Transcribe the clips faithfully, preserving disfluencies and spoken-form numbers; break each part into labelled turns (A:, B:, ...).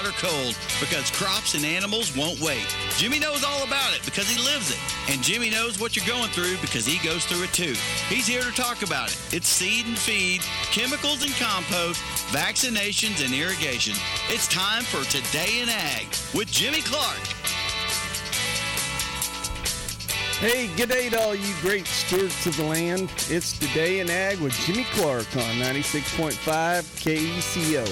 A: or cold, because crops and animals won't wait. Jimmy knows all about it because he lives it. And Jimmy knows what you're going through because he goes through it too. He's here to talk about it. It's seed and feed, chemicals and compost, vaccinations and irrigation. It's time for Today in Ag with Jimmy Clark.
B: Hey, good day to all you great stewards of the land. It's Today in Ag with Jimmy Clark on ninety-six point five K E C O.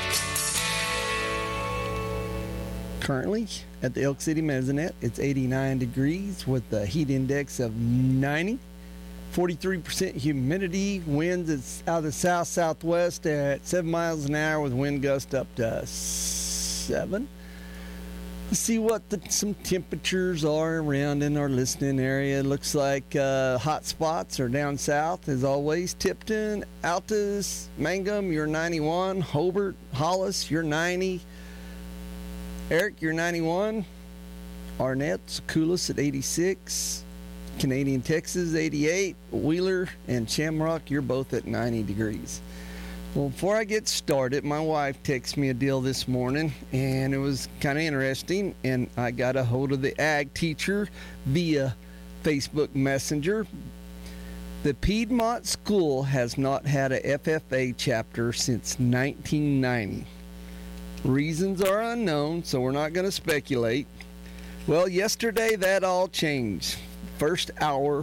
B: Currently at the Elk City Mesonet, it's eighty-nine degrees with a heat index of ninety. forty-three percent humidity. Winds is out of the south-southwest at seven miles an hour with wind gust up to seven. Let's see what the, some temperatures are around in our listening area. It looks like uh, hot spots are down south, as always. Tipton, Altus, Mangum, you're ninety-one. Hobart, Hollis, you're ninety. Eric, you're ninety-one. Arnett, Secoulas at eighty-six. Canadian Texas, eighty-eight. Wheeler and Shamrock, you're both at ninety degrees. Well, before I get started, my wife texted me a deal this morning, and it was kind of interesting, and I got a hold of the ag teacher via Facebook Messenger. The Piedmont School has not had a F F A chapter since nineteen ninety. Reasons are unknown, so we're not going to speculate. Well, yesterday that all changed. First hour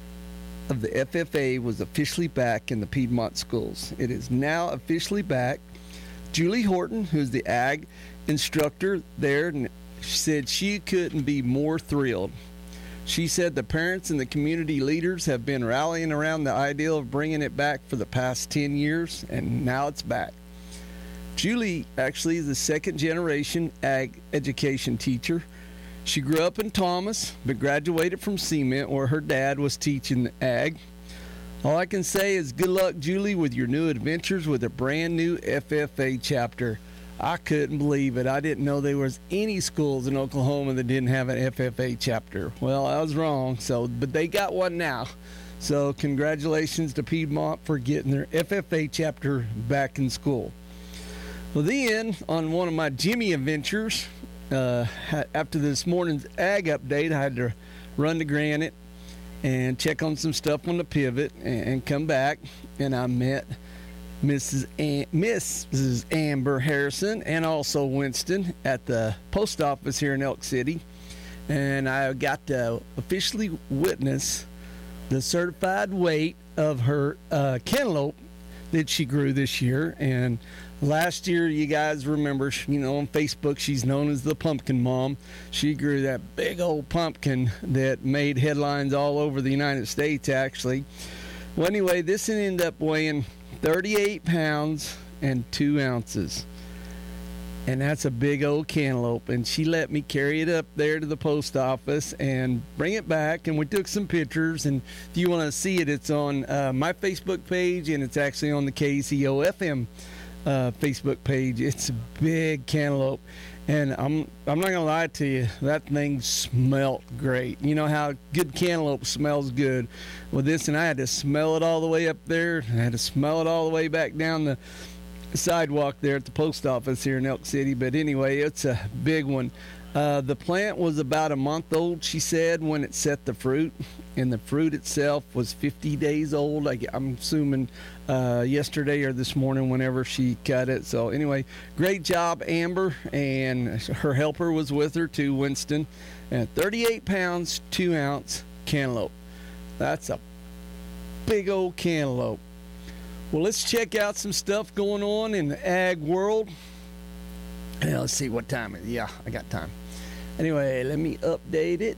B: of the F F A was officially back in the Piedmont schools. It is now officially back. Julie Horton, who's the ag instructor there, said she couldn't be more thrilled. She said the parents and the community leaders have been rallying around the idea of bringing it back for the past ten years, and now it's back. Julie actually is the second generation ag education teacher. She grew up in Thomas, but graduated from Cement, where her dad was teaching ag. All I can say is good luck, Julie, with your new adventures with a brand new F F A chapter. I couldn't believe it. I didn't know there was any schools in Oklahoma that didn't have an F F A chapter. Well, I was wrong, so but they got one now. So congratulations to Piedmont for getting their F F A chapter back in school. Well, then, on one of my Jimmy adventures, Uh, after this morning's ag update, I had to run to Granite and check on some stuff on the pivot and, and come back. And I met Missus An- Missus Amber Harrison and also Winston at the post office here in Elk City. And I got to officially witness the certified weight of her uh, cantaloupe that she grew this year. And last year, you guys remember, you know, on Facebook, she's known as the Pumpkin Mom. She grew that big old pumpkin that made headlines all over the United States, actually. Well, anyway, this ended up weighing thirty-eight pounds and two ounces. And that's a big old cantaloupe. And she let me carry it up there to the post office and bring it back. And we took some pictures. And if you want to see it, it's on uh, my Facebook page, and it's actually on the K E C O F M Uh, Facebook page. It's a big cantaloupe, and I'm I'm not gonna lie to you, that thing smelled great. You know how good cantaloupe smells good. With this, and I had to smell it all the way up there. I had to smell it all the way back down the sidewalk there at the post office here in Elk City. But anyway, it's a big one. Uh, the plant was about a month old, she said, when it set the fruit, and the fruit itself was fifty days old. I, I'm assuming uh, yesterday or this morning whenever she cut it. So anyway, great job, Amber, and her helper was with her too, Winston. And thirty-eight pounds, two ounce cantaloupe. That's a big old cantaloupe. Well, let's check out some stuff going on in the ag world. Now, let's see what time it is. Yeah, I got time. Anyway, let me update it.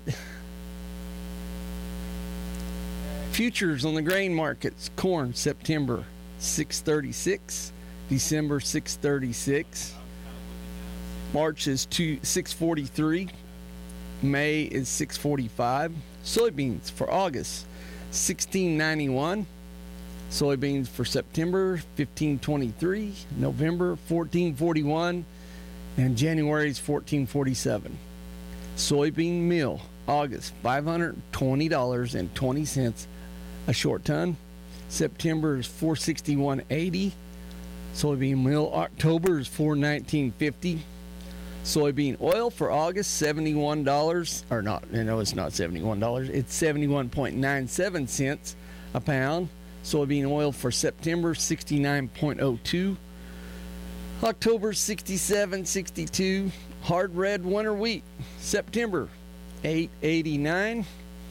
B: Futures on the grain markets. Corn, September, six thirty-six. December, six thirty-six. March is two, six forty-three. May is six forty-five. Soybeans for August, sixteen ninety-one. Soybeans for September, fifteen twenty-three. November, fourteen forty-one. And January is fourteen forty-seven. Soybean meal, August, five hundred twenty dollars and twenty cents a short ton. September is four sixty-one eighty. Soybean meal, October is four nineteen fifty. Soybean oil for August, seventy-one dollars, or not, no, it's not seventy-one dollars. It's seventy-one point nine seven cents a pound. Soybean oil for September, sixty-nine point oh two. October, sixty-seven sixty-two. Hard red winter wheat, September, eight eighty-nine.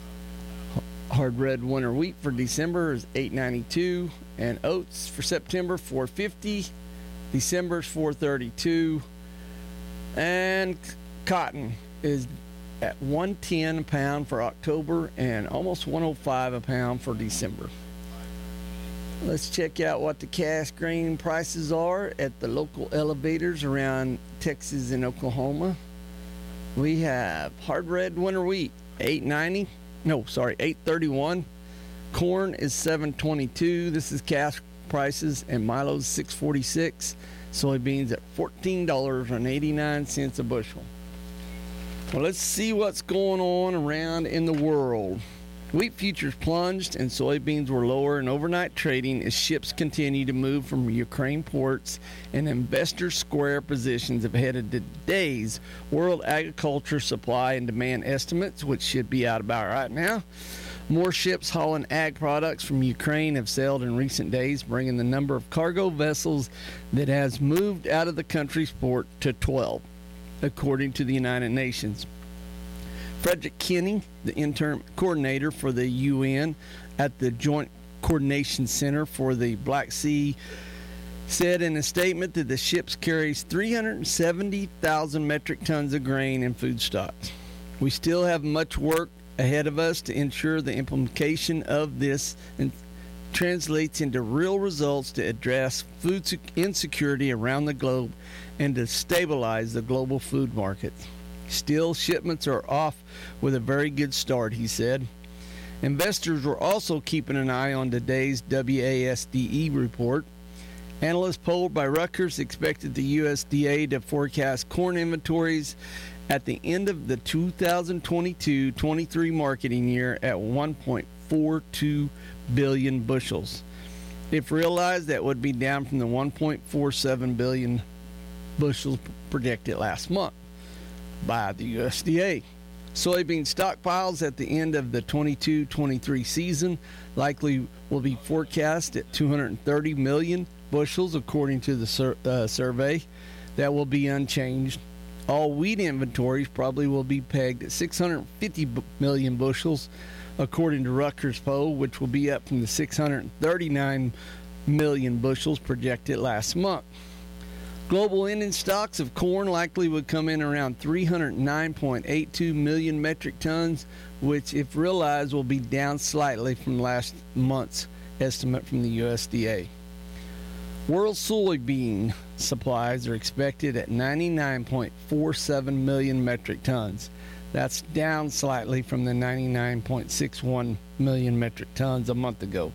B: Hard red winter wheat for December is eight ninety-two. And oats for September, four fifty. December's four thirty-two. And cotton is at one ten a pound for October and almost one oh five a pound for December. Let's check out what the cash grain prices are at the local elevators around Texas and Oklahoma. We have hard red winter wheat, eight ninety. No, sorry, eight thirty-one. Corn is seven twenty-two. This is cash prices, and Milo's six forty-six. Soybeans at fourteen dollars and eighty-nine cents a bushel. Well, let's see what's going on around in the world. Wheat futures plunged and soybeans were lower in overnight trading as ships continue to move from Ukraine ports, and investors square positions ahead of today's World Agriculture Supply and Demand estimates, which should be out about right now. More ships hauling ag products from Ukraine have sailed in recent days, bringing the number of cargo vessels that has moved out of the country's port to twelve, according to the United Nations. Frederick Kenny, the interim coordinator for the U N at the Joint Coordination Center for the Black Sea, said in a statement that the ship carries three hundred seventy thousand metric tons of grain and food stocks. We still have much work ahead of us to ensure the implementation of this and translates into real results to address food insecurity around the globe and to stabilize the global food markets. Still, shipments are off with a very good start, he said. Investors were also keeping an eye on today's W A S D E report. Analysts polled by Rutgers expected the U S D A to forecast corn inventories at the end of the two thousand twenty-two twenty-three marketing year at one point four two billion bushels. If realized, that would be down from the one point four seven billion bushels projected last month by the U S D A. Soybean stockpiles at the end of the twenty-two twenty-three season likely will be forecast at two hundred thirty million bushels, according to the sur- uh, survey. That will be unchanged. All wheat inventories probably will be pegged at six hundred fifty million bushels, according to Rutgers poll, which will be up from the six hundred thirty-nine million bushels projected last month. Global ending stocks of corn likely would come in around three hundred nine point eight two million metric tons, which, if realized, will be down slightly from last month's estimate from the U S D A. World soybean supplies are expected at ninety-nine point four seven million metric tons. That's down slightly from the ninety-nine point six one million metric tons a month ago.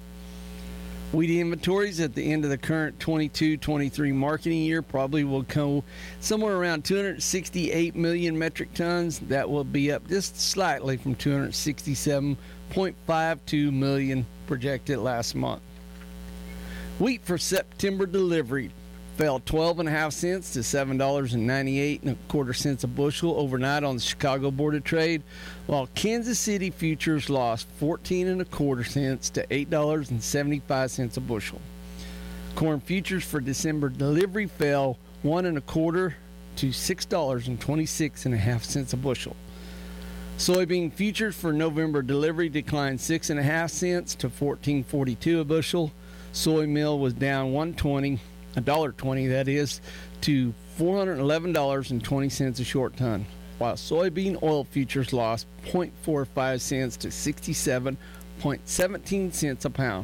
B: Wheat inventories at the end of the current twenty-two twenty-three marketing year probably will go somewhere around two hundred sixty-eight million metric tons. That will be up just slightly from two hundred sixty-seven point five two million projected last month. Wheat for September delivery fell twelve and a half cents to seven dollars and ninety-eight and a quarter cents a bushel overnight on the Chicago Board of Trade, while Kansas City futures lost fourteen and a quarter cents to eight dollars and seventy-five cents a bushel. Corn futures for December delivery fell one and a quarter to six dollars and twenty-six and a half cents a bushel. Soybean futures for November delivery declined six and a half cents to fourteen forty-two a bushel. Soy meal was down one twenty, a dollar twenty that is, to four hundred eleven dollars and twenty cents a short ton, while soybean oil futures lost zero point four five cents to sixty-seven point one seven cents a pound.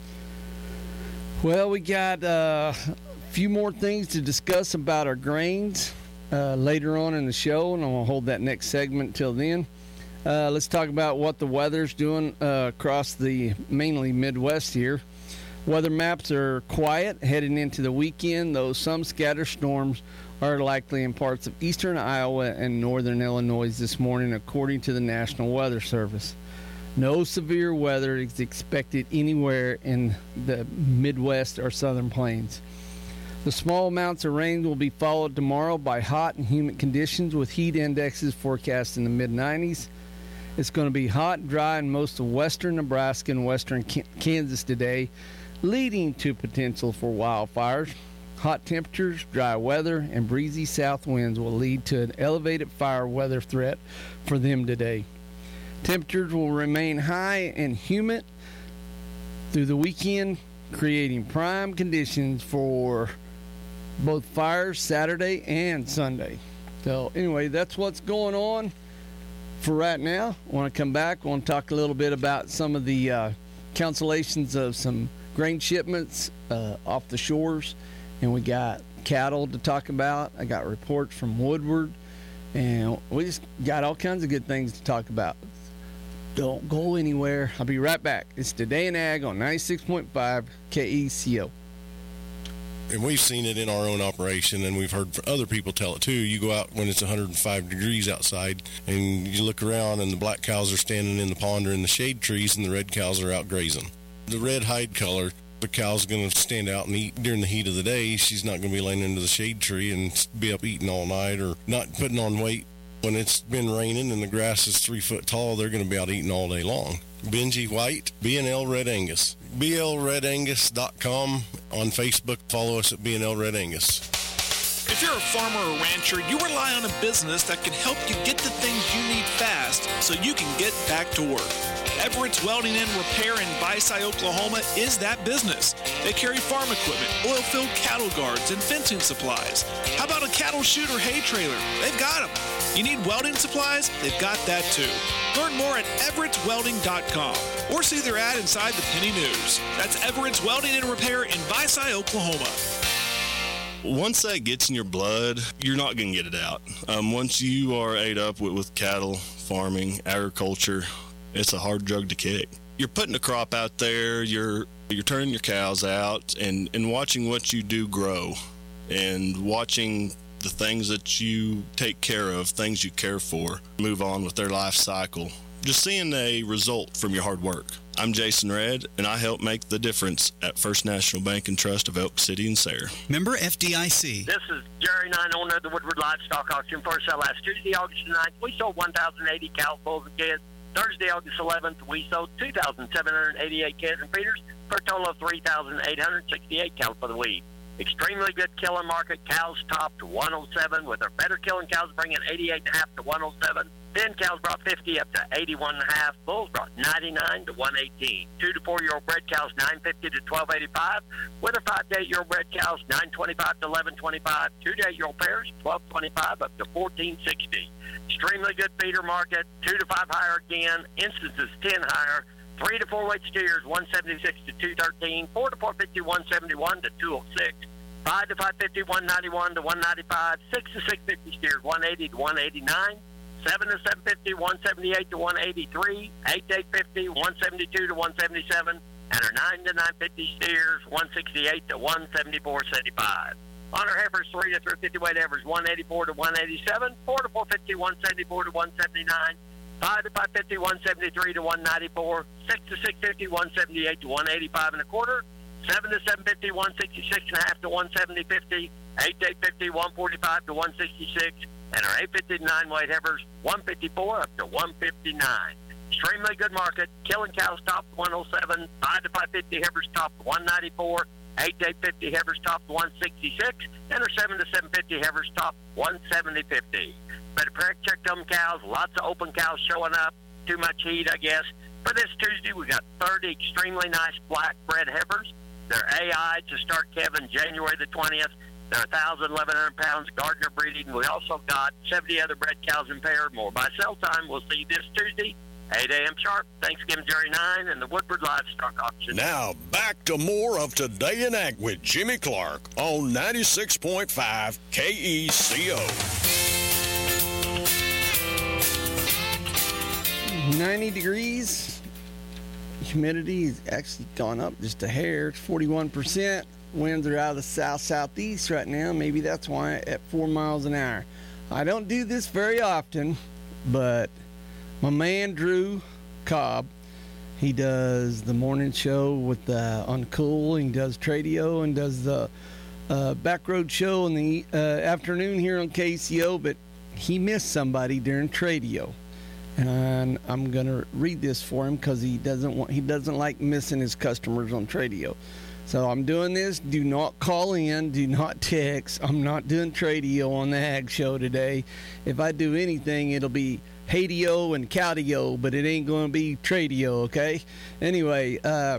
B: Well, we got uh, a few more things to discuss about our grains uh, later on in the show, and I'm going to hold that next segment till then. Uh, let's talk about what the weather's doing uh, across the mainly Midwest here. Weather maps are quiet heading into the weekend, though some scattered storms are likely in parts of eastern Iowa and northern Illinois this morning, according to the National Weather Service. No severe weather is expected anywhere in the Midwest or Southern Plains. The small amounts of rain will be followed tomorrow by hot and humid conditions with heat indexes forecast in the mid nineties. It's going to be hot and dry in most of western Nebraska and western Kansas today, leading to potential for wildfires. Hot temperatures, dry weather, and breezy south winds will lead to an elevated fire weather threat for them today. Temperatures will remain high and humid through the weekend, creating prime conditions for both fires Saturday and Sunday. So anyway, that's what's going on for right now. I want to come back. I want to talk a little bit about some of the uh, cancellations of some grain shipments uh, off the shores. And we got cattle to talk about. I got reports from Woodward. And we just got all kinds of good things to talk about. Don't go anywhere. I'll be right back. It's Today in Ag on ninety-six point five K E C O.
C: And we've seen it in our own operation, and we've heard other people tell it too. You go out when it's one hundred five degrees outside, and you look around, and the black cows are standing in the pond or in the shade trees, and the red cows are out grazing. The red hide color, the cow's going to stand out and eat during the heat of the day. She's not going to be laying into the shade tree and be up eating all night or not putting on weight. When it's been raining and the grass is three foot tall, they're going to be out eating all day long. Benji White, B and L Red Angus. B L Red Angus dot com on Facebook. Follow us at B and L Red Angus.
D: If you're a farmer or rancher, you rely on a business that can help you get the things you need fast so you can get back to work. Everett's Welding and Repair in Byside, Oklahoma is that business. They carry farm equipment, oil-filled cattle guards, and fencing supplies. How about a cattle chute or hay trailer? They've got them. You need welding supplies? They've got that too. Learn more at Everett's Welding dot com or see their ad inside the Penny News. That's Everett's Welding and Repair in Byside, Oklahoma.
E: Once that gets in your blood, you're not going to get it out. Um, once you are ate up with, with cattle, farming, agriculture, it's a hard drug to kick. You're putting a crop out there, you're you're turning your cows out, and, and watching what you do grow, and watching the things that you take care of, things you care for, move on with their life cycle. Just seeing a result from your hard work. I'm Jason Redd, and I help make the difference at First National Bank and Trust of Elk City and Sayre.
A: Member F D I C.
F: This is Jerry Nine, owner of the Woodward Livestock Auction. For sale last Tuesday, August ninth, we sold one thousand eighty cows, bulls, and kids. Thursday, August eleventh, we sold two thousand seven hundred eighty-eight calves and feeders for a total of three thousand eight hundred sixty-eight cows for the week. Extremely good killing market. Cows topped one oh seven, with our better killing cows bringing eighty-eight and a half to one oh seven. Thin cows brought fifty up to eighty-one and a half. Bulls brought ninety-nine to one eighteen. Two to four-year-old bred cows nine fifty to twelve eighty-five. With our five to eight-year-old bred cows nine twenty-five to eleven twenty-five. Two to eight-year-old pairs twelve twenty-five up to fourteen sixty. Extremely good feeder market. Two to five higher again. Instances ten higher. Three to four weight steers one seventy-six to two thirteen. Four to four fifty one seventy-one to two oh six. Five to five fifty one ninety-one to one ninety-five. Six to six fifty steers one eighty to one eighty-nine. Seven to seven fifty one seventy-eight to one eighty-three. Eight to eight fifty one seventy-two to one seventy-seven. And our nine to nine fifty steers one sixty-eight to one seventy-four seventy-five. On our heifers, three to three fifty weight heifers one eighty-four to one eighty-seven. Four to four fifty one seventy-four to one seventy-nine. Five to five fifty one seventy-three to one ninety-four. Six to six fifty one seventy-eight to one eighty-five and a quarter. Seven to seven fifty one sixty-six and a half to one seventy fifty. Eight to eight fifty one forty-five to one sixty-six. And our eight fifty to nine weight heifers one fifty-four up to one fifty-nine. Extremely good market. Killing cows top one oh seven. Five to five fifty heifers top one ninety-four. Eight to eight fifty heifers top one sixty-six. And our seven to seven fifty heifers top one seventy fifty. Better check them cows. Lots of open cows showing up. Too much heat, I guess. For this Tuesday, we got thirty extremely nice black bred heifers. They're A I to start Kevin January the twentieth. They're one thousand, eleven hundred pounds, Gardner breeding. We also got seventy other bred cows and paired. More by sale time. We'll see you this Tuesday, eight a.m. sharp. Thanksgiving Jerry nine and the Woodward Livestock Auction.
G: Now, back to more of Today in Ag with Jimmy Clark on ninety-six point five K E C O.
B: ninety degrees. Humidity has actually gone up just a hair. It's forty-one percent. Winds are out of the south-southeast right now. Maybe that's why at four miles an hour. I don't do this very often, but my man Drew Cobb, he does the morning show with the on Cool. He does Tradio and does the uh, back road show in the uh, afternoon here on K C O, but he missed somebody during Tradio. And I'm going to read this for him because he doesn't want, he doesn't like missing his customers on Tradio. So I'm doing this. Do not call in. Do not text. I'm not doing Tradio on the Ag Show today. If I do anything, it'll be Hadio and Cowdio, but it ain't going to be Tradio, okay? Anyway, uh,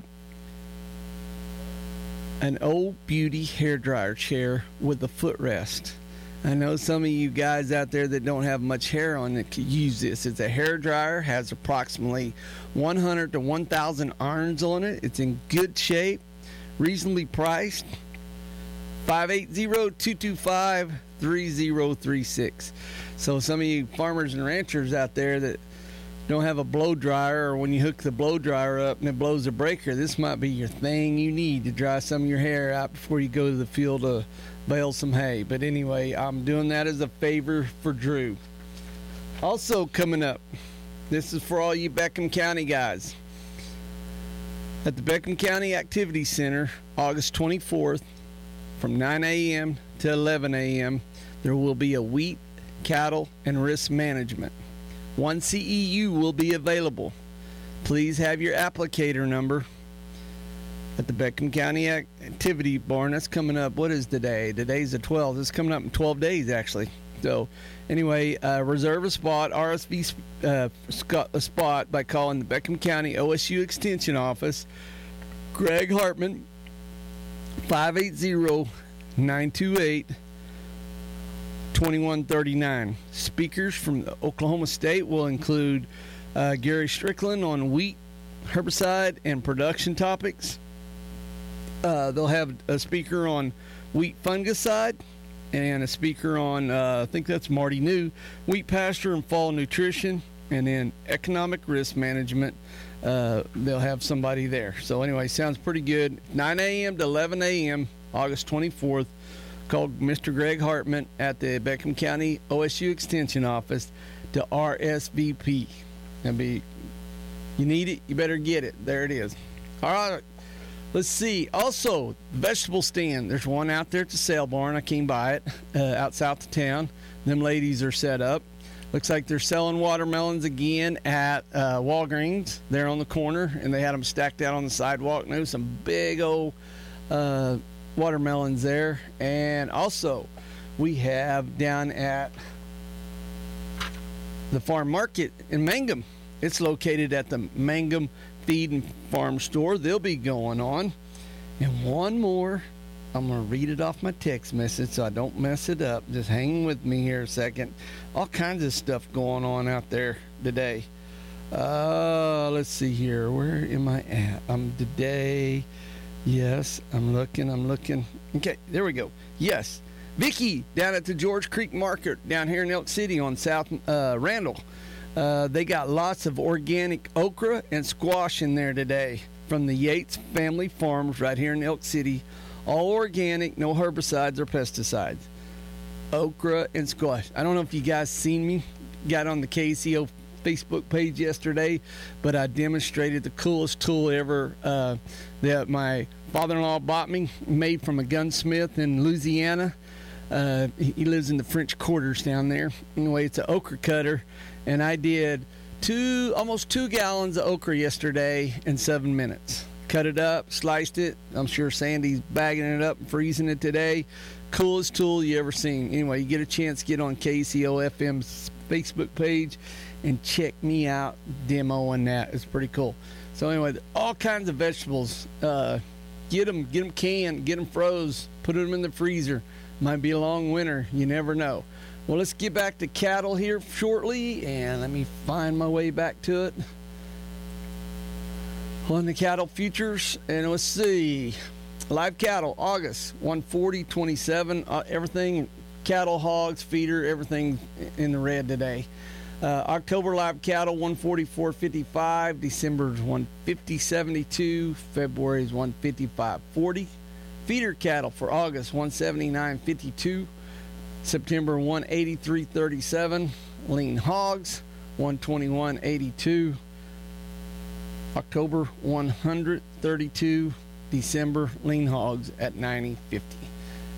B: an old beauty hairdryer chair with a footrest. I know some of you guys out there that don't have much hair on it could use this. It's a hair dryer, has approximately one hundred to one thousand irons on it. It's in good shape, reasonably priced. five eight zero, two two five, three zero three six. So some of you farmers and ranchers out there that don't have a blow dryer, or when you hook the blow dryer up and it blows a breaker, this might be your thing you need to dry some of your hair out before you go to the field to bale some hay. But anyway, I'm doing that as a favor for Drew. Also coming up, this is for all you Beckham County guys. At the Beckham County Activity Center, August twenty-fourth, from nine a.m. to eleven a.m., there will be a wheat, cattle, and risk management. One C E U will be available. Please have your applicator number. At the Beckham County Activity Barn, that's coming up. What is today? Today's the twelfth. It's coming up in twelve days, actually. So, anyway, uh, reserve a spot, R S V uh, a spot by calling the Beckham County O S U Extension Office. Greg Hartman, five eight zero, nine two eight, two one three nine. Speakers from Oklahoma State will include uh, Gary Strickland on wheat, herbicide, and production topics. Uh, they'll have a speaker on wheat fungicide and a speaker on, uh, I think that's Marty New, wheat pasture and fall nutrition, and then economic risk management. Uh, they'll have somebody there. So anyway, sounds pretty good. nine a.m. to eleven a.m., August twenty-fourth. Called Mister Greg Hartman at the Beckham County O S U Extension Office to R S V P. That'll be, you need it, you better get it. There it is. All right. Let's see. Also, vegetable stand. There's one out there at the sale barn. I came by it uh, out south of town. Them ladies are set up. Looks like they're selling watermelons again at uh, Walgreens. They're on the corner, and they had them stacked out on the sidewalk. And there was some big old uh, watermelons there. And also, we have down at the farm market in Mangum. It's located at the Mangum Feed and Farm Store. They'll be going on. And one more, I'm going to read it off my text message so I don't mess it up. Just hang with me here a second. All kinds of stuff going on out there today. Uh, let's see here. Where am I at? I'm today. Yes, I'm looking. I'm looking. Okay, there we go. Yes. Vicky down at the George Creek Market down here in Elk City on South uh, Randall. Uh, they got lots of organic okra and squash in there today from the Yates Family Farms right here in Elk City. All organic, no herbicides or pesticides. Okra and squash. I don't know if you guys seen me, got on the K C O Facebook page yesterday, but I demonstrated the coolest tool ever uh, that my father-in-law bought me, made from a gunsmith in Louisiana. Uh, he lives in the French Quarters down there. Anyway, it's an okra cutter. And I did two, almost two gallons of okra yesterday in seven minutes. Cut it up, sliced it. I'm sure Sandy's bagging it up and freezing it today. Coolest tool you ever seen. Anyway, you get a chance, get on K C O F M's Facebook page and check me out demoing that. It's pretty cool. So anyway, all kinds of vegetables. Uh, get them, get them canned, get them froze, put them in the freezer. Might be a long winter. You never know. Well, let's get back to cattle here shortly, and let me find my way back to it. On the cattle futures, and let's see. Live cattle, August, one forty twenty-seven. Uh, everything, cattle, hogs, feeder, everything in the red today. Uh, October live cattle, one forty-four fifty-five. December's one fifty seventy-two. February's one fifty-five forty. Feeder cattle for August, one seventy-nine fifty-two. September, one eighty-three thirty-seven. Lean hogs, one twenty-one eighty-two. October, one hundred thirty-two. December, lean hogs at ninety fifty.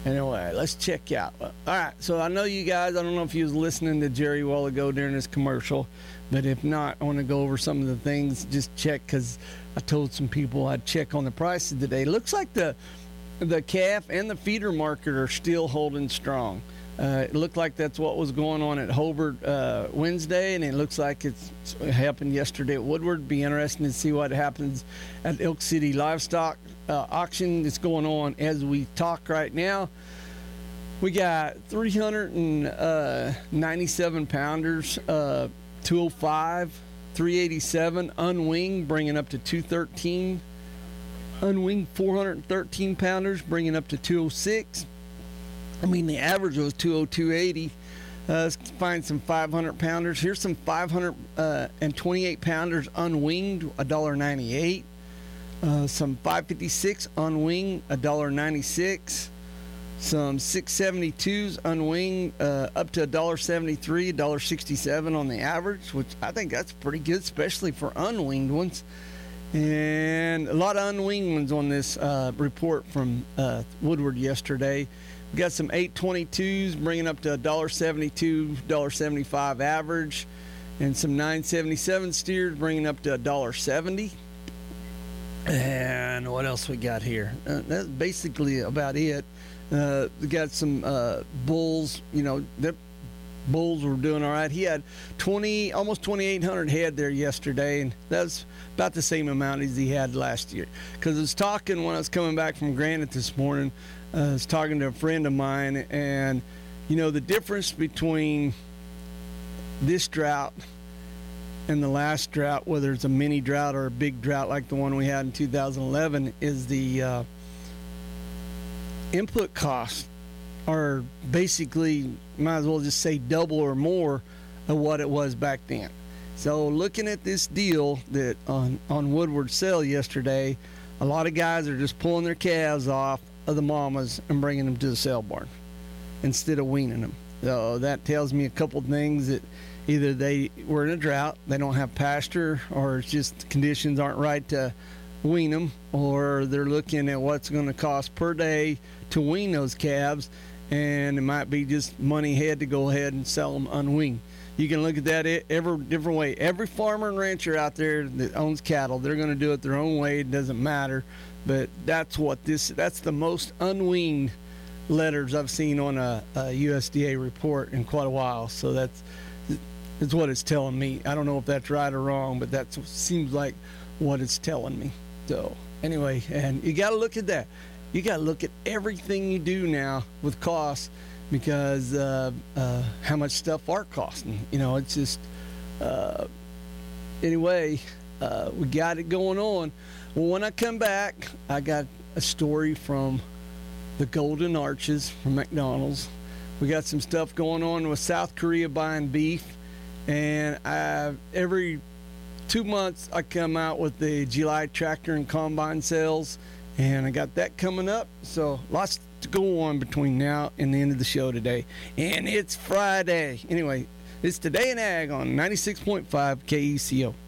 B: Anyway, let's check out. All right, so I know you guys, I don't know if you was listening to Jerry a while ago during this commercial, but if not, I want to go over some of the things, just check, because I told some people I'd check on the prices today. Looks like the the calf and the feeder market are still holding strong. Uh, it looked like that's what was going on at Hobart uh, Wednesday, and it looks like it's, it happened yesterday at Woodward. Be interesting to see what happens at Elk City Livestock uh, auction that's going on as we talk right now. We got three hundred ninety-seven pounders, uh, two oh five, three eighty-seven, unwinged, bringing up to two thirteen. Unwinged four hundred thirteen pounders, bringing up to two oh six. I mean, the average was two oh two eighty. Uh, let's find some five hundred pounders. Here's some five hundred twenty-eight pounders unwinged, one ninety-eight. Uh, some five fifty-six unwinged, one ninety-six. Some six seventy-twos unwinged, uh, up to one seventy-three, one sixty-seven on the average, which I think that's pretty good, especially for unwinged ones. And a lot of unwinged ones on this uh, report from uh, Woodward yesterday. We got some eight twenty-twos bringing up to one seventy-two, one seventy-five average, and some nine seventy-seven steers bringing up to one seventy. And what else we got here? Uh, that's basically about it. Uh, we got some uh, bulls. You know, the bulls were doing all right. He had twenty, almost twenty-eight hundred head there yesterday, and that's about the same amount as he had last year. Because I was talking when I was coming back from Granite this morning. Uh, I was talking to a friend of mine, and you know the difference between this drought and the last drought, whether it's a mini drought or a big drought like the one we had in two thousand eleven, is the uh, input costs are basically, might as well just say double or more of what it was back then. So looking at this deal that on, on Woodward sale yesterday, a lot of guys are just pulling their calves off of the mamas and bringing them to the sale barn instead of weaning them. So that tells me a couple things, that either they were in a drought, they don't have pasture, or it's just conditions aren't right to wean them, or they're looking at what's going to cost per day to wean those calves, and it might be just money ahead to go ahead and sell them unweaned. You can look at that every different way. Every farmer and rancher out there that owns cattle, they're going to do it their own way. It doesn't matter. But that's what this, that's the most unweaned letters I've seen on a, a U S D A report in quite a while. So that's, that's what it's telling me. I don't know if that's right or wrong, but that seems like what it's telling me. So anyway, and you got to look at that. You got to look at everything you do now with costs, because uh, uh, how much stuff are costing. You know, it's just, uh, anyway, uh, we got it going on. Well, when I come back, I got a story from the Golden Arches from McDonald's. We got some stuff going on with South Korea buying beef. And I, every two months, I come out with the July tractor and combine sales. And I got that coming up. So lots to go on between now and the end of the show today. And it's Friday. Anyway, it's Today in Ag on ninety-six point five K E C O.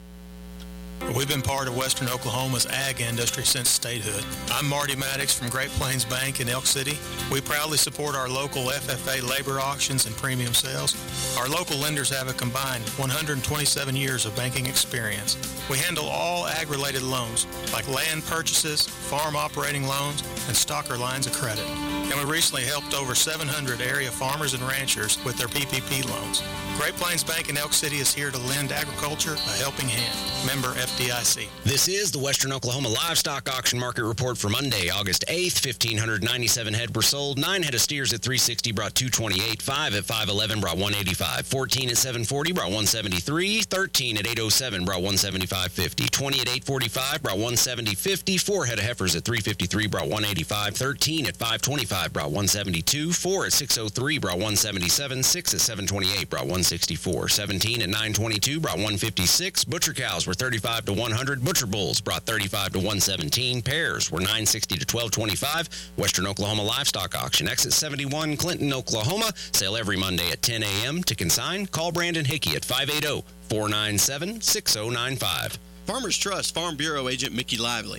H: We've been part of Western Oklahoma's ag industry since statehood. I'm Marty Maddox from Great Plains Bank in Elk City. We proudly support our local F F A labor auctions and premium sales. Our local lenders have a combined one hundred twenty-seven years of banking experience. We handle all ag-related loans, like land purchases, farm operating loans, and stocker lines of credit. And we recently helped over seven hundred area farmers and ranchers with their P P P loans. Great Plains Bank in Elk City is here to lend agriculture a helping hand. Member F D I C.
I: This is the Western Oklahoma Livestock Auction Market Report for Monday, August eighth. fifteen ninety-seven head were sold. Nine head of steers at three sixty brought two twenty-eight. Five at five eleven brought one eighty-five. Fourteen at seven forty brought one seventy-three. Thirteen at eight oh seven brought one seventy-five fifty. Twenty at eight forty-five brought one seventy fifty. Four head of heifers at three fifty-three brought one eighty-five. Thirteen at five twenty-five brought one seventy-two. Four at six oh three brought one seventy-seven. Six at seven twenty-eight brought one sixty-four. Seventeen at nine twenty-two brought one fifty-six. Butcher cows were thirty-five to one hundred. Butcher bulls brought thirty-five to one seventeen. Pairs were nine sixty to twelve twenty-five. Western Oklahoma Livestock Auction, exit seventy-one, Clinton, Oklahoma. Sale every Monday at ten a.m. To consign, call Brandon Hickey at five eight zero, four nine seven, six zero nine five.
A: Farmers Trust Farm Bureau Agent Mickey Lively.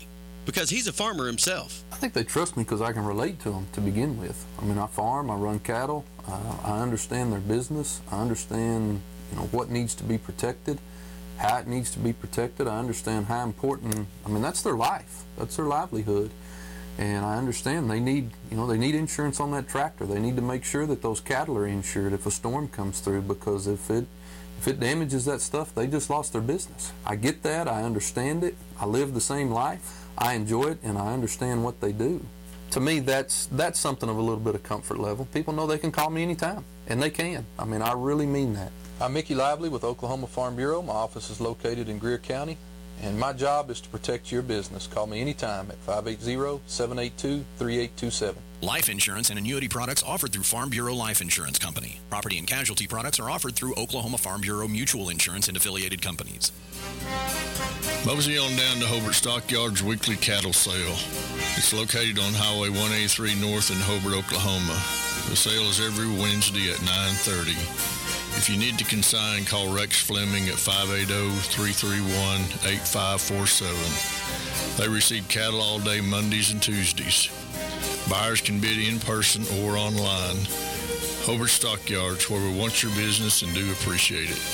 A: because he's a farmer himself.
J: I think they trust me because I can relate to them to begin with. I mean, I farm, I run cattle, uh, I understand their business, I understand, you know, what needs to be protected, how it needs to be protected. I understand how important, I mean, that's their life, that's their livelihood. And I understand they need, you know, they need insurance on that tractor. They need to make sure that those cattle are insured if a storm comes through, because if it if it damages that stuff, they just lost their business. I get that. I understand it. I live the same life. I enjoy it, and I understand what they do. To me, that's that's something of a little bit of comfort level. People know they can call me anytime, and they can. I mean, I really mean that. I'm Mickey Lively with Oklahoma Farm Bureau. My office is located in Greer County. And my job is to protect your business. Call me anytime at five eight zero, seven eight two, three eight two seven.
K: Life insurance and annuity products offered through Farm Bureau Life Insurance Company. Property and casualty products are offered through Oklahoma Farm Bureau Mutual Insurance and affiliated companies.
L: Mosey on down to Hobart Stockyards weekly cattle sale. It's located on Highway one eighty-three North in Hobart, Oklahoma. The sale is every Wednesday at nine thirty. If you need to consign, call Rex Fleming at five eight zero, three three one, eight five four seven. They receive cattle all day Mondays and Tuesdays. Buyers can bid in person or online. Hobart Stockyards, where we want your business and do appreciate it.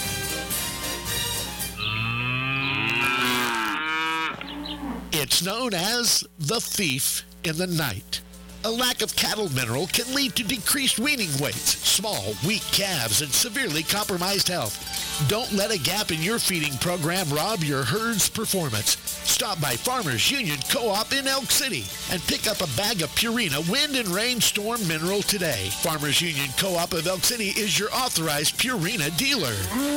M: It's known as the thief in the night. A lack of cattle mineral can lead to decreased weaning weights, small, weak calves, and severely compromised health. Don't let a gap in your feeding program rob your herd's performance. Stop by Farmers Union Co-op in Elk City and pick up a bag of Purina Wind and Rain Storm Mineral today. Farmers Union Co-op of Elk City is your authorized Purina dealer.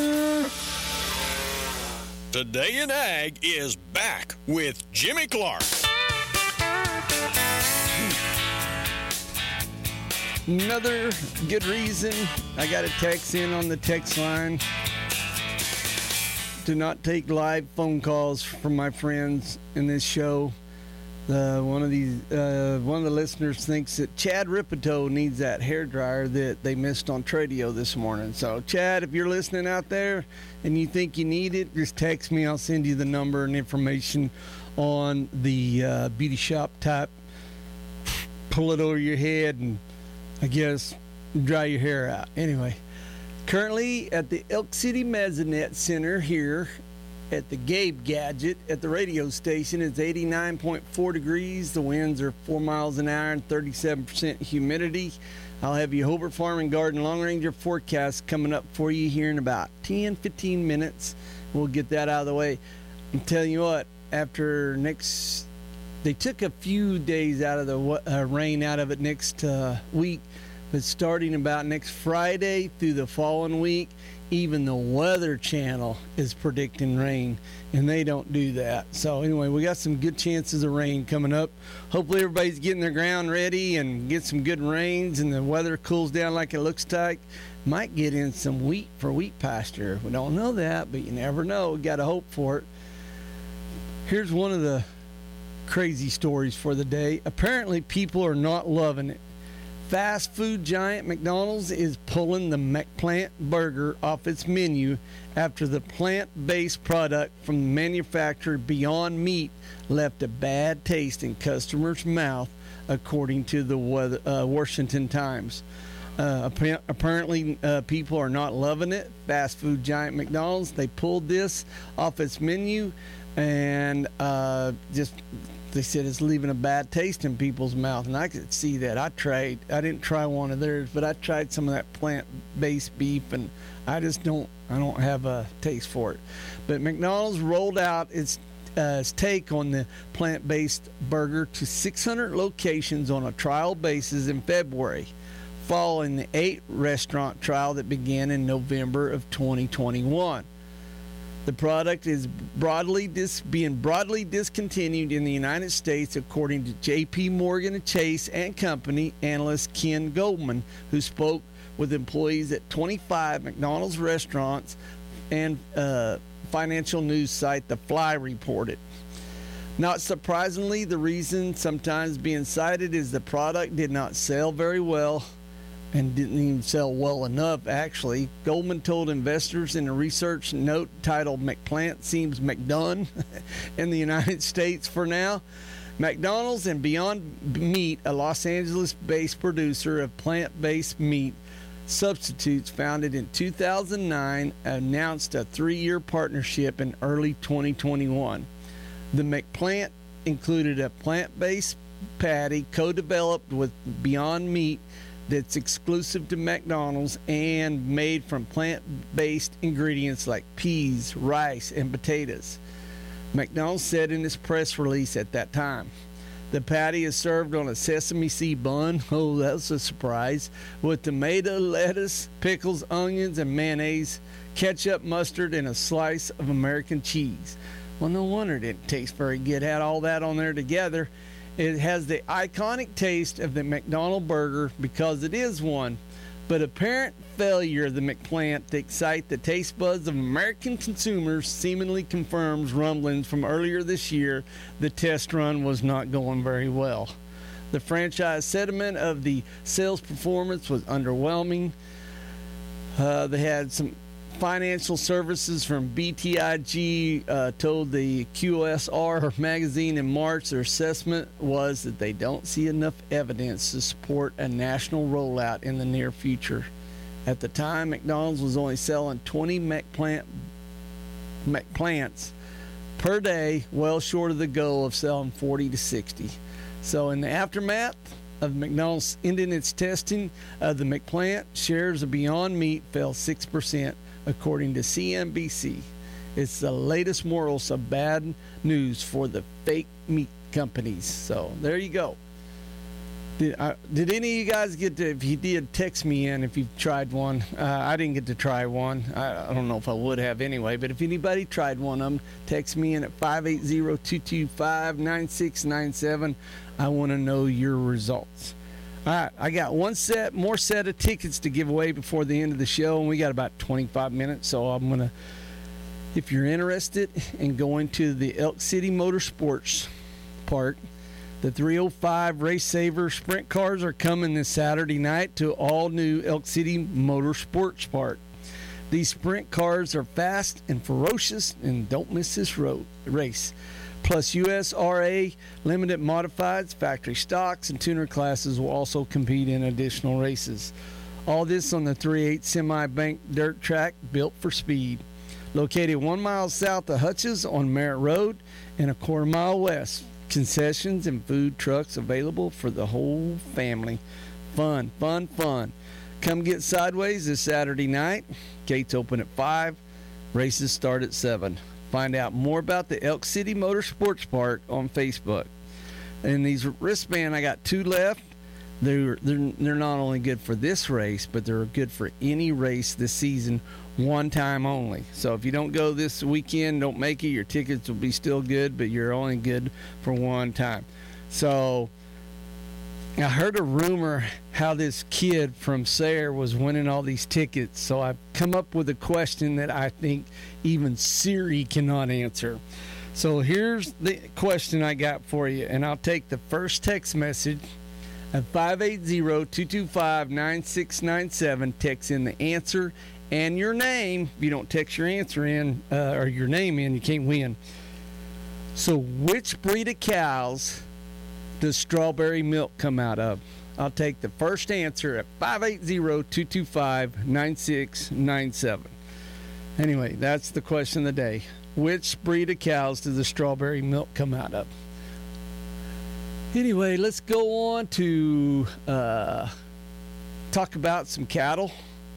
G: Today in Ag is back with Jimmy Clark.
B: Another good reason I got a text in on the text line to not take live phone calls from my friends in this show. Uh, one of these, uh, one of the listeners thinks that Chad Ripito needs that hair dryer that they missed on Tradio this morning. So, Chad, if you're listening out there and you think you need it, just text me. I'll send you the number and information on the uh, beauty shop type. Pull it over your head and, I guess, dry your hair out. Anyway, currently at the Elk City Mesonet Center here at the Gabe Gadget at the radio station, it's eighty-nine point four degrees. The winds are four miles an hour and thirty-seven percent humidity. I'll have your Hobart Farm and Garden Long Ranger forecast coming up for you here in about ten, fifteen minutes. We'll get that out of the way. I'm telling you what, after next... They took a few days out of the uh, rain out of it next uh, week, but starting about next Friday through the following week, even the Weather Channel is predicting rain, and they don't do that. So anyway, we got some good chances of rain coming up. Hopefully everybody's getting their ground ready and get some good rains, and the weather cools down like it looks like. Might get in some wheat for wheat pasture. We don't know that, but you never know. We got to hope for it. Here's one of the crazy stories for the day. Apparently people are not loving it. Fast food giant McDonald's is pulling the McPlant burger off its menu after the plant-based product from the manufacturer Beyond Meat left a bad taste in customers' mouth, according to the weather, uh, Washington Times. Uh, apparently uh, people are not loving it. Fast food giant McDonald's, they pulled this off its menu, and uh, just they said it's leaving a bad taste in people's mouth, and I could see that. I tried. I didn't try one of theirs, but I tried some of that plant-based beef, and I just don't. I don't have a taste for it. But McDonald's rolled out its, uh, its take on the plant-based burger to six hundred locations on a trial basis in February, following the eight restaurant trial that began in November of twenty twenty-one. The product is broadly dis- being broadly discontinued in the United States, according to J P Morgan Chase and Company analyst Ken Goldman, who spoke with employees at twenty-five McDonald's restaurants, and uh, financial news site The Fly reported. Not surprisingly, the reason sometimes being cited is the product did not sell very well, and didn't even sell well enough, actually. Goldman told investors in a research note titled "McPlant Seems McDone" in the United States for now. McDonald's and Beyond Meat, a Los Angeles-based producer of plant-based meat substitutes founded in two thousand nine, announced a three-year partnership in early twenty twenty-one. The McPlant included a plant-based patty co-developed with Beyond Meat that's exclusive to McDonald's and made from plant-based ingredients like peas, rice, and potatoes. McDonald's said in its press release at that time. The patty is served on a sesame seed bun, oh, that's a surprise, with tomato, lettuce, pickles, onions, and mayonnaise, ketchup, mustard, and a slice of American cheese. Well, no wonder it didn't taste very good. Had all that on there together. It has the iconic taste of the McDonald's burger because it is one, but apparent failure of the McPlant to excite the taste buds of American consumers seemingly confirms rumblings from earlier this year the test run was not going very well. The franchise sentiment of the sales performance was underwhelming. Uh, they had some financial services from B T I G uh, told the Q S R magazine in March their assessment was that they don't see enough evidence to support a national rollout in the near future. At the time, McDonald's was only selling twenty McPlant, McPlants per day, well short of the goal of selling forty to sixty. So in the aftermath of McDonald's ending its testing of the McPlant, shares of Beyond Meat fell six percent. According to C N B C. It's the latest morals of bad news for the fake meat companies. So there you go. Did, I, did any of you guys get to, if you did, text me in if you've tried one. Uh, I didn't get to try one. I, I don't know if I would have anyway, but if anybody tried one of them, text me in at five eight zero, two two five, nine six nine seven. I want to know your results. All right, I got one set, more set of tickets to give away before the end of the show, and we got about twenty-five minutes, so I'm going to, if you're interested in going to the Elk City Motorsports Park, the three oh five Race Saver Sprint cars are coming this Saturday night to all new Elk City Motorsports Park. These sprint cars are fast and ferocious, and don't miss this road race. Plus, U S R A limited modifieds, factory stocks, and tuner classes will also compete in additional races. All this on the three eighths semi-bank dirt track built for speed. Located one mile south of Hutch's on Merritt Road and a quarter mile west. Concessions and food trucks available for the whole family. Fun, fun, fun. Come get sideways this Saturday night. Gates open at five. Races start at seven. Find out more about the Elk City Motorsports Park on Facebook. And these wristbands, I got two left. They're, they're, they're not only good for this race, but they're good for any race this season, one time only. So if you don't go this weekend, don't make it, your tickets will be still good, but you're only good for one time. So I heard a rumor how this kid from Sayre was winning all these tickets, so I've come up with a question that I think even Siri cannot answer. So here's the question I got for you, and I'll take the first text message at five eight zero, two two five, nine six nine seven. Text in the answer and your name. If you don't text your answer in, uh, or your name in, you can't win. So which breed of cows does strawberry milk come out of? I'll take the first answer at five eight zero, two two five, nine six nine seven. Anyway, that's the question of the day. Which breed of cows does the strawberry milk come out of? Anyway, let's go on to uh, talk about some cattle.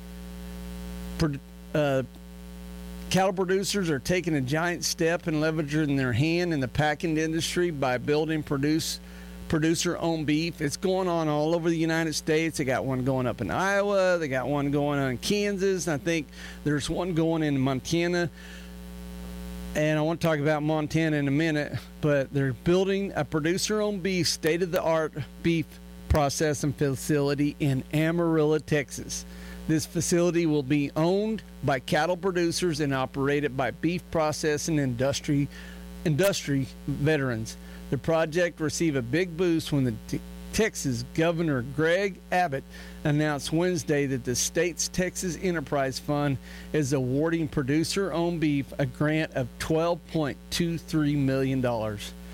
B: Uh, cattle producers are taking a giant step in leveraging their hand in the packing industry by building produce producer-owned beef. It's going on all over the United States. They got one going up in Iowa. They got one going on in Kansas. I think there's one going in Montana. And I want to talk about Montana in a minute, but they're building a producer-owned beef, state-of-the-art beef processing facility in Amarillo, Texas. This facility will be owned by cattle producers and operated by beef processing industry industry veterans. The project received a big boost when the t- Texas Governor Greg Abbott announced Wednesday that the state's Texas Enterprise Fund is awarding producer-owned beef a grant of twelve point two three million dollars.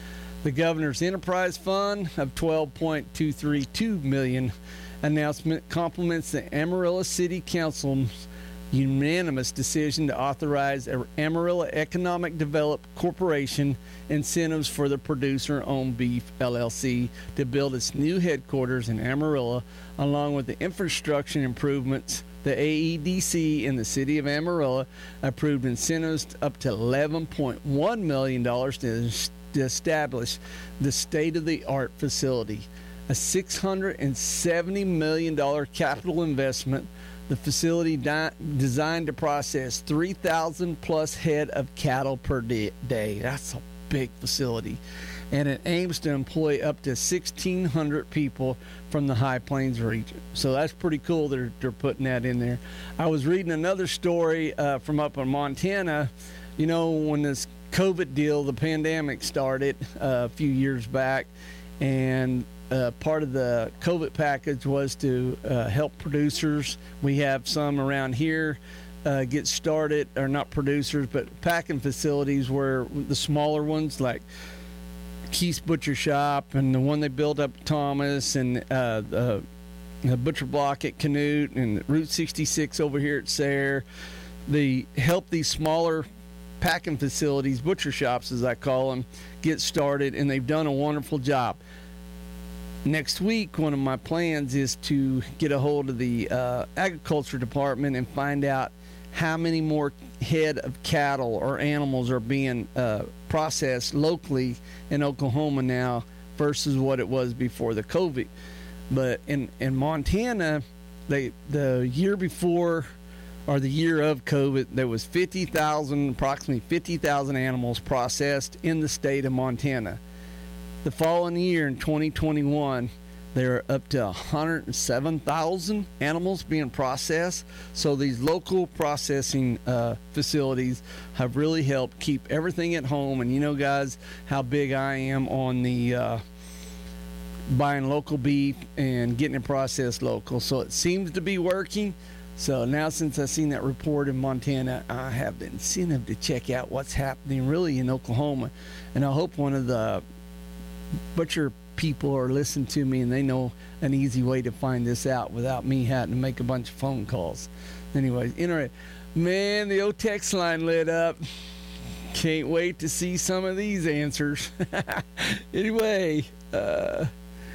B: The governor's enterprise fund of twelve point two three two million dollars announcement complements the Amarillo City Council's unanimous decision to authorize Amarillo Economic Development Corporation incentives for the producer-owned beef L L C to build its new headquarters in Amarillo, along with the infrastructure improvements. The A E D C in the city of Amarillo approved incentives up to eleven point one million dollars to, to establish the state-of-the-art facility, a six hundred seventy million dollars capital investment. The facility di- designed to process three thousand plus head of cattle per day. That's a big facility. And it aims to employ up to sixteen hundred people from the High Plains region. So that's pretty cool that they're, they're putting that in there. I was reading another story uh, from up in Montana. You know, when this COVID deal, the pandemic started uh, a few years back, and Uh, part of the COVID package was to uh, help producers. We have some around here uh, get started, or not producers, but packing facilities where the smaller ones like Keith's Butcher Shop and the one they built up at Thomas, and uh, the, the Butcher Block at Canute, and Route sixty-six over here at Sayre. They help these smaller packing facilities, butcher shops as I call them, get started, and they've done a wonderful job. Next week, one of my plans is to get a hold of the uh, agriculture department and find out how many more head of cattle or animals are being uh, processed locally in Oklahoma now versus what it was before the COVID. But in, in Montana, they the year before or the year of COVID, there was fifty thousand, approximately fifty thousand animals processed in the state of Montana. The following year, in twenty twenty-one, there are up to one hundred seven thousand animals being processed. So these local processing uh, facilities have really helped keep everything at home. And you know, guys, how big I am on the uh, buying local beef and getting it processed local. So it seems to be working. So now, since I've seen that report in Montana, I have the incentive to check out what's happening really in Oklahoma. And I hope one of the butcher people are listening to me and they know an easy way to find this out without me having to make a bunch of phone calls. Anyway, interesting. Man, the old text line lit up. Can't wait to see some of these answers. Anyway, uh,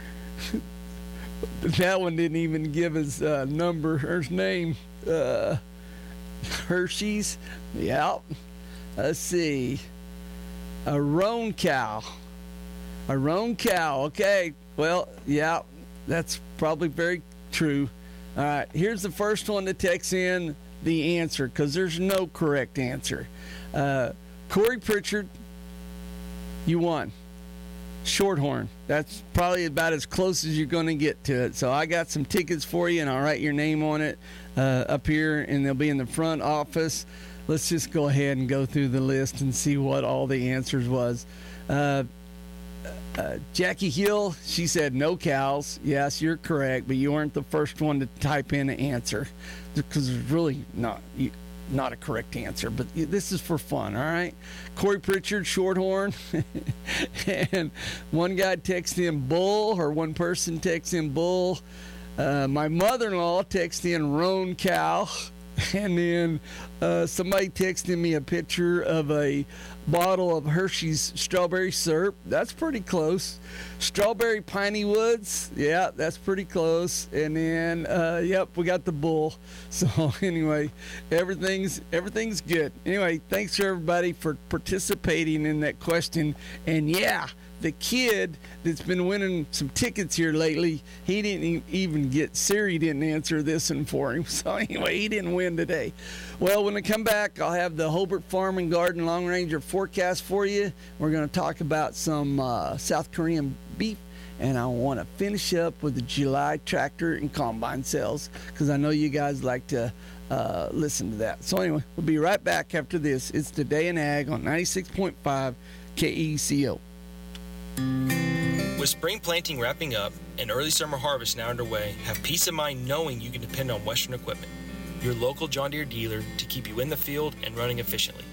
B: that one didn't even give his uh, number or his name. Uh, Hershey's. Yeah. Let's see. A roan cow. A roan cow. Okay. Well, yeah, that's probably very true. All right. Here's the first one to text in the answer, because there's no correct answer. Uh, Corey Pritchard, you won. Shorthorn. That's probably about as close as you're going to get to it. So I got some tickets for you, and I'll write your name on it uh, up here, and they'll be in the front office. Let's just go ahead and go through the list and see what all the answers was. Uh, uh, Jackie Hill, she said no cows. Yes, you're correct, but you weren't the first one to type in an answer, because it's really not not a correct answer. But this is for fun, all right? Corey Pritchard, Shorthorn, and one guy texted in bull, or one person texted in bull. Uh, my mother-in-law texted in roan cow. And then uh, somebody texted me a picture of a bottle of Hershey's strawberry syrup. That's pretty close. Strawberry Piney Woods. Yeah, that's pretty close. And then, uh, yep, we got the bull. So anyway, everything's everything's good. Anyway, thanks for everybody for participating in that question. And yeah, the kid that's been winning some tickets here lately, he didn't even get, Siri didn't answer this one for him. So anyway, he didn't win today. Well, when I come back, I'll have the Hobart Farm and Garden Long Ranger forecast for you. We're going to talk about some uh, South Korean beef, and I want to finish up with the July tractor and combine sales, because I know you guys like to uh, listen to that. So anyway, we'll be right back after this. It's Today in Ag on ninety-six point five K E C O.
N: With spring planting wrapping up and early summer harvest now underway, have peace of mind knowing you can depend on Western Equipment, your local John Deere dealer, to keep you in the field and running efficiently.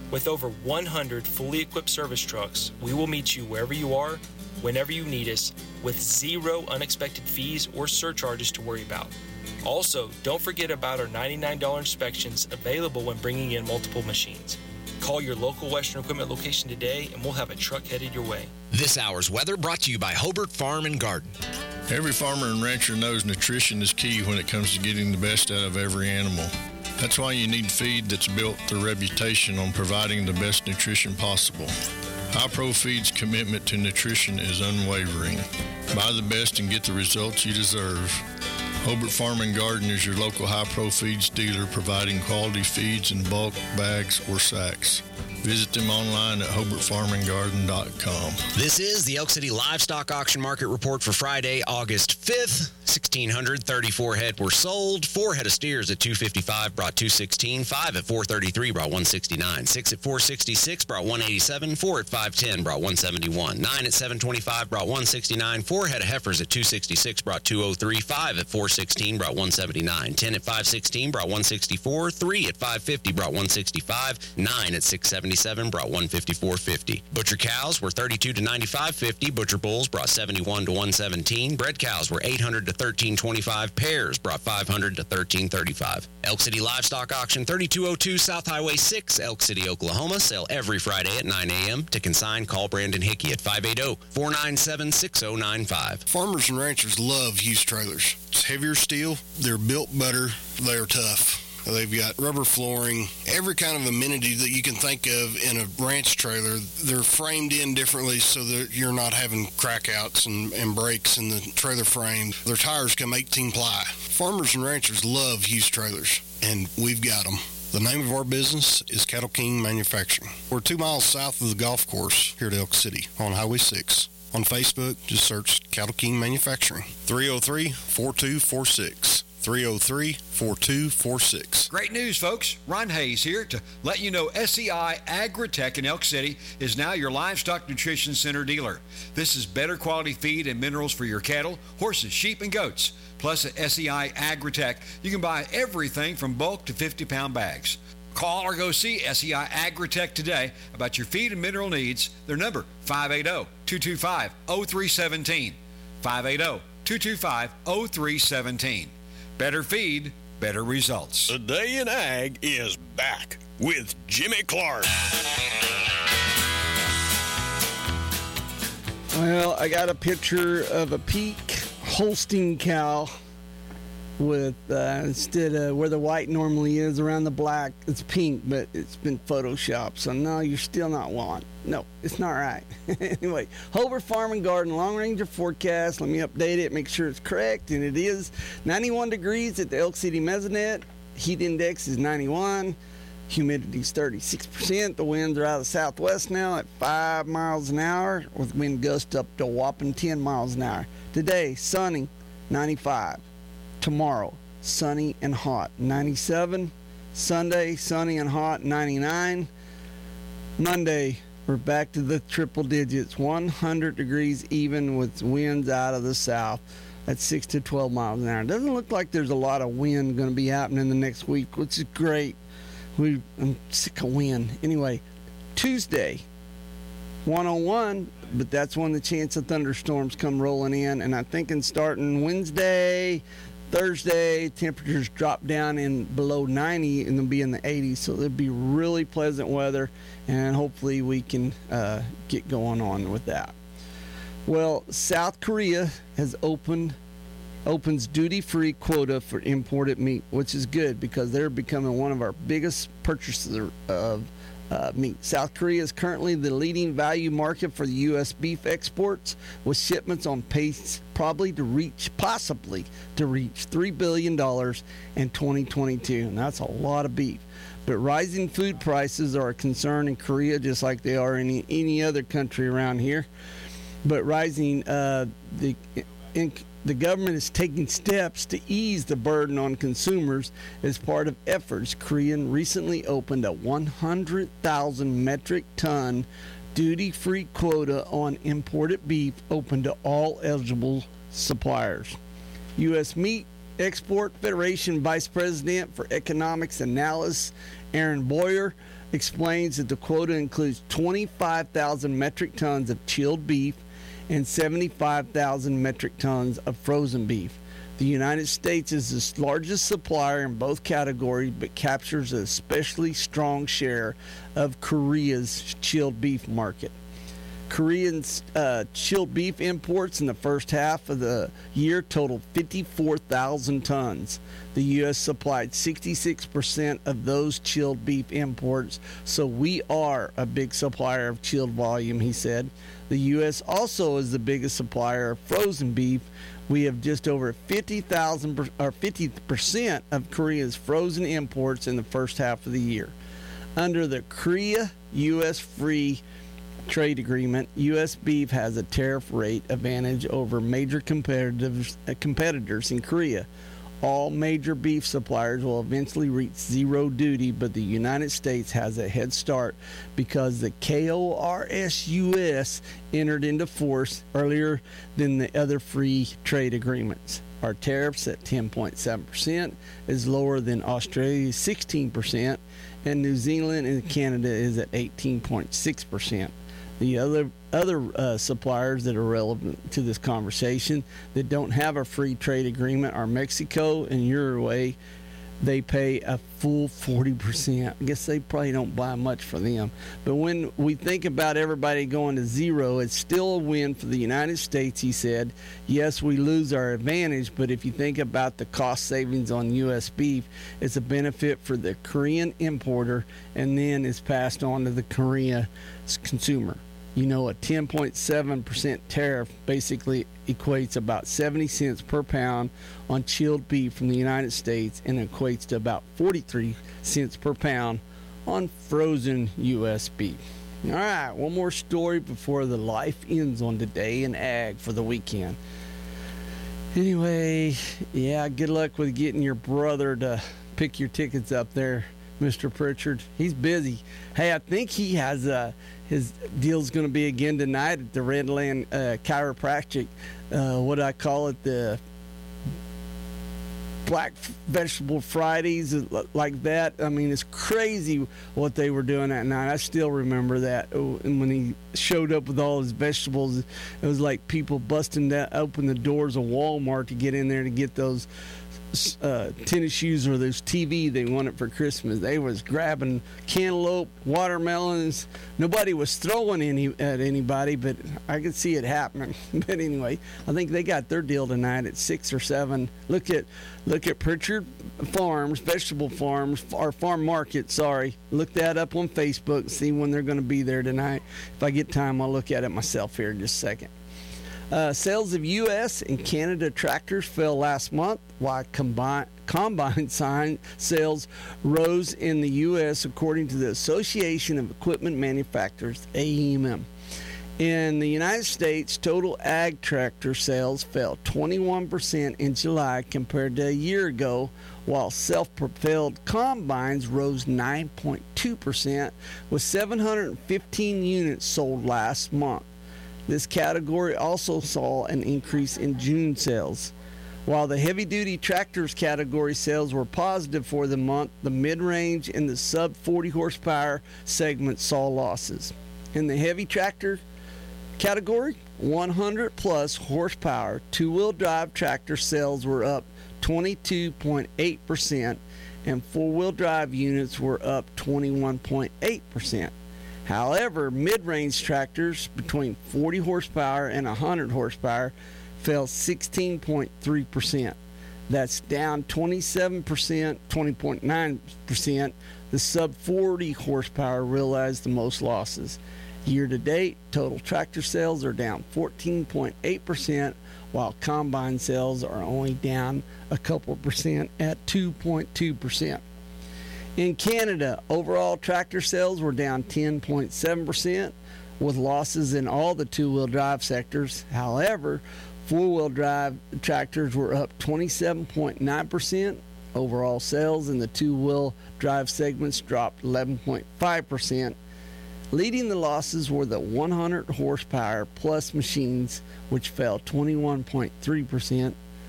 N: With over one hundred fully equipped service trucks, we will meet you wherever you are, whenever you need us, with zero unexpected fees or surcharges to worry about. Also, don't forget about our ninety-nine dollars inspections available when bringing in multiple machines. Call your local Western Equipment location today and we'll have a truck headed your way.
I: This hour's weather brought to you by Hobart Farm and Garden.
L: Every farmer and rancher knows nutrition is key when it comes to getting the best out of every animal. That's why you need feed that's built their reputation on providing the best nutrition possible. Hi-Pro Feed's commitment to nutrition is unwavering. Buy the best and get the results you deserve. Hobart Farm and Garden is your local Hi-Pro Feeds dealer, providing quality feeds in bulk, bags, or sacks. Visit them online at hobart farm and garden dot com.
I: This is the Elk City Livestock Auction Market Report for Friday, August fifth. one thousand six hundred thirty-four head were sold. Four head of steers at two fifty-five brought two sixteen. Five at four thirty-three brought one sixty-nine. Six at four sixty-six brought one eighty-seven. Four at five ten brought one seventy-one. Nine at seven twenty-five brought one sixty-nine. Four head of heifers at two sixty-six brought two oh three. Five at four sixteen brought one seventy-nine. Ten at five sixteen brought one sixty-four. Three at five fifty brought one sixty-five. Nine at six seventy-seven brought one fifty-four fifty. Butcher cows were thirty-two to ninety-five fifty. Butcher bulls brought seventy-one to one seventeen. Bred cows were eight hundred to thirteen twenty-five. Pairs brought five hundred to thirteen thirty-five. Elk City Livestock Auction, thirty-two oh two South Highway six, Elk City, Oklahoma. Sale every Friday at nine a.m. To consign, call Brandon Hickey at five eight zero, four nine seven, six zero nine five.
C: Farmers and ranchers love Hughes trailers. It's heavier steel. They're built better. They're tough. They've got rubber flooring, every kind of amenity that you can think of in a ranch trailer. They're framed in differently so that you're not having crackouts and, and breaks in the trailer frame. Their tires come eighteen ply. Farmers and ranchers love Hughes trailers, and we've got them. The name of our business is Cattle King Manufacturing. We're two miles south of the golf course here at Elk City on Highway six. On Facebook, just search Cattle King Manufacturing. three oh three, four two four six. three oh three, four two four six.
O: Great news, folks. Ron Hayes here to let you know S E I Agritech in Elk City is now your livestock nutrition center dealer. This is better quality feed and minerals for your cattle, horses, sheep, and goats. Plus at S E I Agritech, you can buy everything from bulk to fifty-pound bags. Call or go see S E I Agritech today about your feed and mineral needs. Their number, five eight zero, two two five, zero three one seven. five eight zero, two two five, zero three one seven. Better feed, better results.
G: The Day in Ag is back with Jimmy Clark.
B: Well, I got a picture of a peak Holstein cow with, uh, instead of where the white normally is around the black, it's pink, but it's been photoshopped. So no, you're still not one. No, it's not right. Anyway, Hobart Farm and Garden Long Ranger forecast. Let me update it, make sure it's correct. And it is ninety-one degrees at the Elk City Mesonet. Heat index is ninety-one. Humidity is thirty-six percent. The winds are out of the southwest now at five miles an hour with wind gusts up to a whopping ten miles an hour. Today, sunny, ninety-five. Tomorrow, sunny and hot, ninety-seven. Sunday, sunny and hot, ninety-nine. Monday, we're back to the triple digits, one hundred degrees even with winds out of the south at six to twelve miles an hour. It doesn't look like there's a lot of wind going to be happening the next week, which is great. We, I'm sick of wind. Anyway, Tuesday, one oh one, but that's when the chance of thunderstorms come rolling in. And I'm thinking starting Wednesday, Thursday, temperatures drop down in below ninety and they'll be in the eighties. So it'll be really pleasant weather, and hopefully we can uh, get going on with that. Well, South Korea has opened opens duty-free quota for imported meat, which is good because they're becoming one of our biggest purchasers of uh, meat. South Korea is currently the leading value market for the U S beef exports, with shipments on pace probably to reach, possibly to reach three billion dollars in twenty twenty-two, and that's a lot of beef. But rising food prices are a concern in Korea, just like they are in any, any other country around here. But rising, uh, the in, the government is taking steps to ease the burden on consumers as part of efforts. Korea recently opened a one hundred thousand metric ton duty-free quota on imported beef, open to all eligible suppliers. U S meat Export Federation Vice President for Economics Analysis, Aaron Boyer, explains that the quota includes twenty-five thousand metric tons of chilled beef and seventy-five thousand metric tons of frozen beef. The United States is the largest supplier in both categories, but captures an especially strong share of Korea's chilled beef market. Korean's uh, chilled beef imports in the first half of the year totaled fifty-four thousand tons. The U S supplied sixty-six percent of those chilled beef imports, so we are a big supplier of chilled volume, he said. The U S also is the biggest supplier of frozen beef. We have just over fifty thousand or fifty percent of Korea's frozen imports in the first half of the year. Under the Korea-U S free trade agreement, U S beef has a tariff rate advantage over major competitors, uh, competitors in Korea. All major beef suppliers will eventually reach zero duty, but the United States has a head start because the K O R S U S entered into force earlier than the other free trade agreements. Our tariffs at ten point seven percent is lower than Australia's sixteen percent, and New Zealand and Canada is at eighteen point six percent. The other other uh, suppliers that are relevant to this conversation that don't have a free trade agreement are Mexico and Uruguay. They pay a full forty percent. I guess they probably don't buy much for them. But when we think about everybody going to zero, it's still a win for the United States, he said. Yes, we lose our advantage, but if you think about the cost savings on U S beef, it's a benefit for the Korean importer and then is passed on to the Korean consumer. You know, a ten point seven percent tariff basically equates about seventy cents per pound on chilled beef from the United States and equates to about forty-three cents per pound on frozen U S beef. All right, one more story before the life ends on today in ag for the weekend. Anyway, yeah, good luck with getting your brother to pick your tickets up there, Mister Pritchard. He's busy. Hey, I think he has a... His deal's going to be again tonight at the Redland uh, Chiropractic. Uh, what do I call it? The Black Vegetable Fridays, like that. I mean, it's crazy what they were doing that night. I still remember that. And when he showed up with all his vegetables, it was like people busting that, open the doors of Walmart to get in there to get those Uh, tennis shoes or those T V they wanted for Christmas. They was grabbing cantaloupe, watermelons. Nobody was throwing any at anybody, but I could see it happening. But anyway, I think they got their deal tonight at six or seven. Look at look at Pritchard Farms, Vegetable Farms, or Farm Market. Sorry, look that up on Facebook. See when they're going to be there tonight. If I get time, I'll look at it myself here in just a second. Uh, sales of U S and Canada tractors fell last month, while combine, combine sign sales rose in the U S, according to the Association of Equipment Manufacturers, A E M M. In the United States, total ag tractor sales fell twenty-one percent in July compared to a year ago, while self-propelled combines rose nine point two percent, with seven hundred fifteen units sold last month. This category also saw an increase in June sales. While the heavy-duty tractors category sales were positive for the month, the mid-range and the sub forty horsepower segment saw losses. In the heavy tractor category, one hundred plus horsepower two-wheel drive tractor sales were up twenty-two point eight percent and four-wheel drive units were up twenty-one point eight percent. However, mid-range tractors between forty horsepower and one hundred horsepower fell sixteen point three percent. That's down twenty-seven percent, twenty point nine percent. The sub forty horsepower realized the most losses. Year to date, total tractor sales are down fourteen point eight percent, while combine sales are only down a couple percent at two point two percent. In Canada, overall tractor sales were down ten point seven percent, with losses in all the two-wheel drive sectors. However, four-wheel drive tractors were up twenty-seven point nine percent. Overall sales in the two-wheel drive segments dropped eleven point five percent. Leading the losses were the one hundred horsepower plus machines, which fell twenty-one point three percent.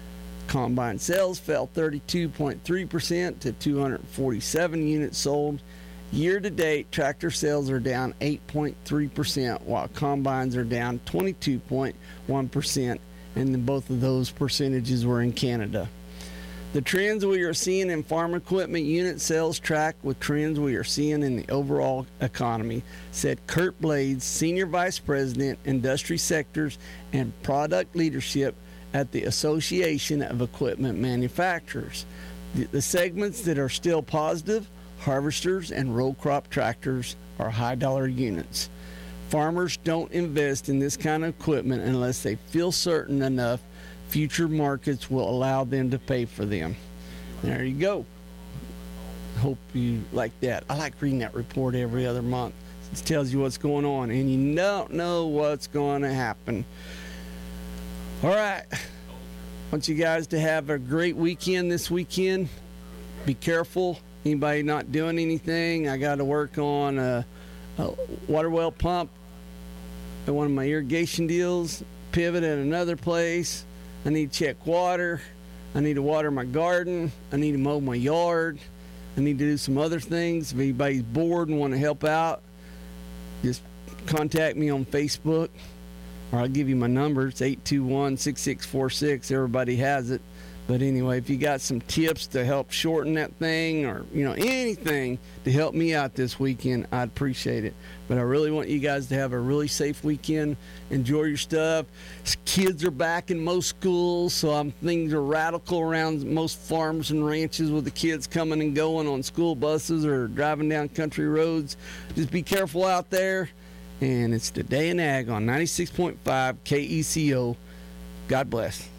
B: Combine sales fell thirty-two point three percent to two hundred forty-seven units sold. Year-to-date, tractor sales are down eight point three percent, while combines are down twenty-two point one percent, and then both of those percentages were in Canada. The trends we are seeing in farm equipment unit sales track with trends we are seeing in the overall economy, said Kurt Blades, Senior Vice President, Industry Sectors and Product Leadership at the Association of Equipment Manufacturers. The, the segments that are still positive, harvesters and row crop tractors, are high-dollar units. Farmers don't invest in this kind of equipment unless they feel certain enough future markets will allow them to pay for them. There you go. Hope you like that. I like reading that report every other month. It tells you what's going on, and you don't know what's going to happen. All right. I want you guys to have a great weekend this weekend. Be careful. Anybody not doing anything? I got to work on a, a water well pump at one of my irrigation deals, pivot at another place. I need to check water. I need to water my garden. I need to mow my yard. I need to do some other things. If anybody's bored and want to help out, just contact me on Facebook, or I'll give you my number. It's eight two one, six six four six. Everybody has it. But anyway, if you got some tips to help shorten that thing, or, you know, anything to help me out this weekend, I'd appreciate it. But I really want you guys to have a really safe weekend. Enjoy your stuff. Kids are back in most schools, so um, things are radical around most farms and ranches with the kids coming and going on school buses or driving down country roads. Just be careful out there. And it's Today in Ag on ninety-six point five K E C O. God bless.